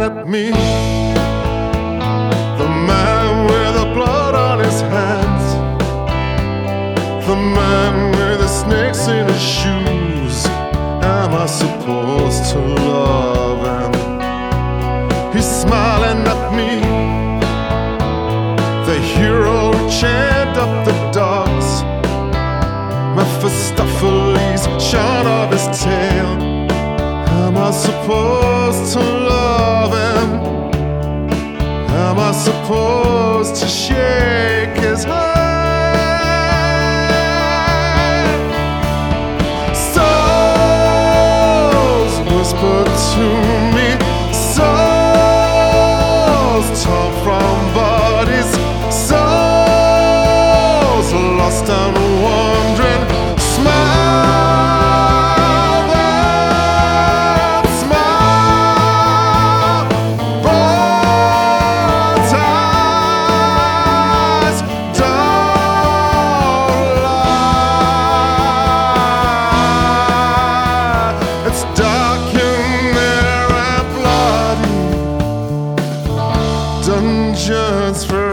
smiling at me. The man with the blood on his hands, the man with the snakes in his shoes. Am I supposed to love him? He's smiling at me. The hero who chained up the dogs, Mephistopheles shot off his tail. Am I supposed to love him? Am I supposed to shake his hand? Souls whisper to me, souls torn from bodies, souls lost and wandering. Smile and smile, bright eyes don't lie. It's dark in there and bloody, dungeons for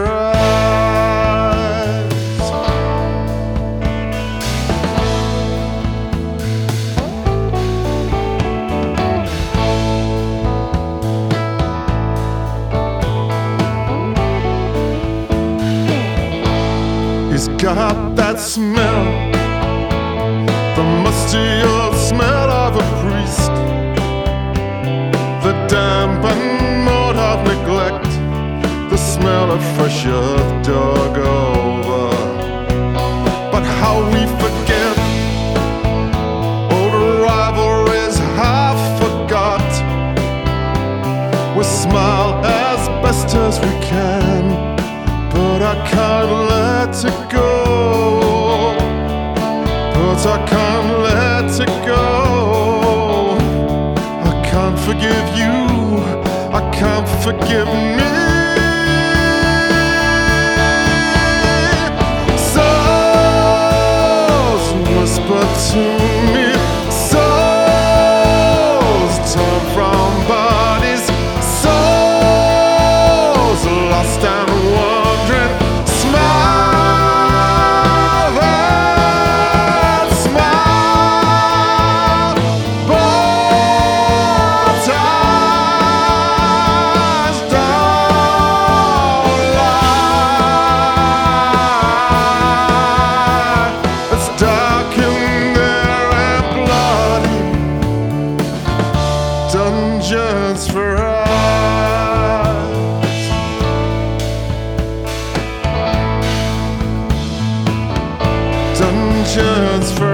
he's got that smell, the musty old smell of a priest, the damp and mold of neglect, the smell of fresh earth dug over. But how we forget old rivalries half forgot. We smile as best as we can, but I can't let it go. But I can't let it go. I can't forgive you, I can't forgive me. Souls whisper to me, souls torn from bodies, souls lost and wandering. Smile and smile, bright eyes don't lie. It's dark in there and bloody, dungeons for eyes, dungeons for